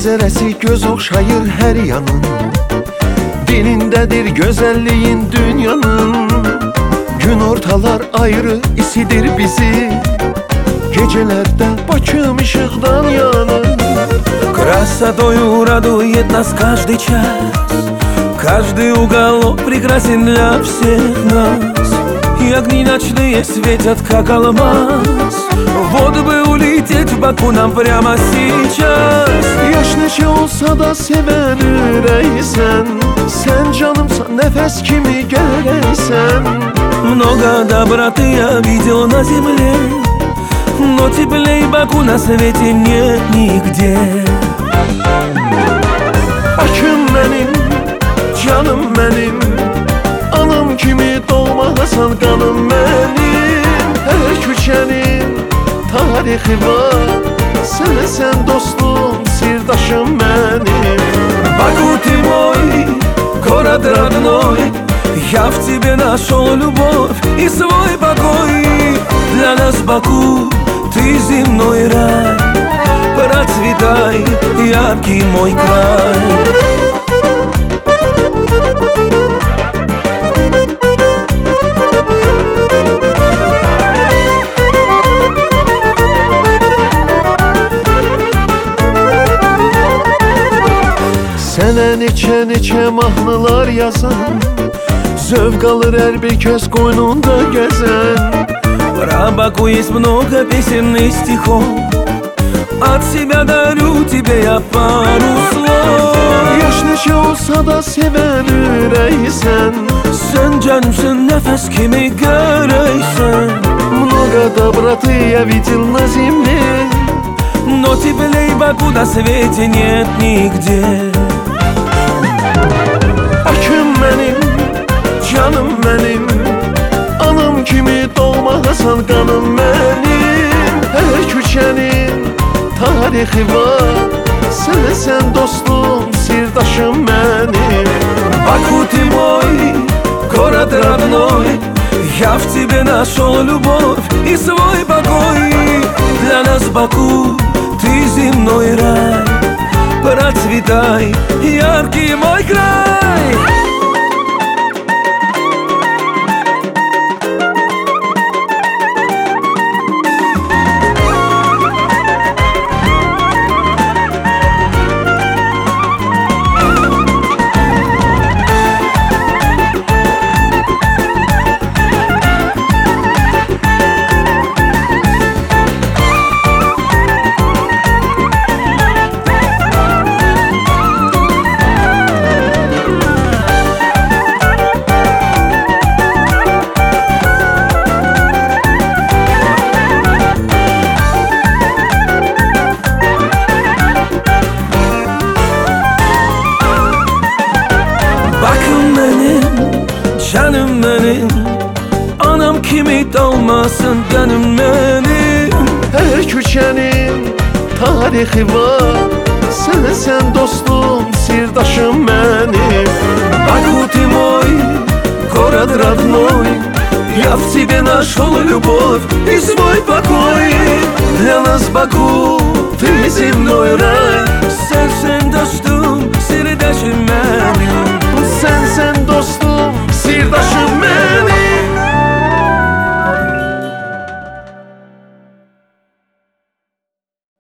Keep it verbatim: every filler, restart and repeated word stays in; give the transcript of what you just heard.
Mənzərəsi göz oxşayır hər yanın, dilindədir gözəlliyin dünyanın. Gün ortalar ayrı isidir bizi, gecelərdə Bakım ışıqdan yanır. Красотою радует нас каждый час, каждый уголок прекрасен для всех нас. И огни ночные светят, как алмаз. Вот бы улететь в Баку нам прямо сейчас. Yaş neçə olsa da sevən ürəksən, sən canımsan, nəfəs kimi gərəksən. Много доброты я видел на земле, но теплей Баку на свете нет нигде. Bakım mənim, canım mənim, anam kimi doğmasan qanım mənim. Hər küçənin tarixi var, sənəsən dostum, sirdaşım mənim. Баку ты мой, город родной, я в тебе нашел любовь и свой покой. Для нас Баку ты земной рай, процветай, яркий мой край. Sənə neçə-neçə mahnılar yazan, zövq alır hər bir kəs qoynunda gəzən. Про Баку есть много песен и стихов, от себя дарю тебе я пару слов. Yaş neçə olsa da sevən ürəksən, Sən canımsın, nəfəs kimi görəksən. Много доброты я видел на земле, но теплей Баку на свете нет нигде. Bakım mənim, canım mənim, anam kimi doğmasan qanım mənim. Hər küçənin tarixi var, sənəsən dostum, sirdaşım mənim. Баку ты мой, город родной, я в тебе нашел любовь и свой покой. Для нас Баку ты земной рай, процветай, яркий мой край. Bakım benim, canım benim, anam kimi dolmasın canım benim. Hər küçənin tarixi var, sənəsən dostum, sirdaşım mənim. Баку ты мой, город родной, я в тебе нашел любовь и свой покой. Для нас Баку ты земной рай,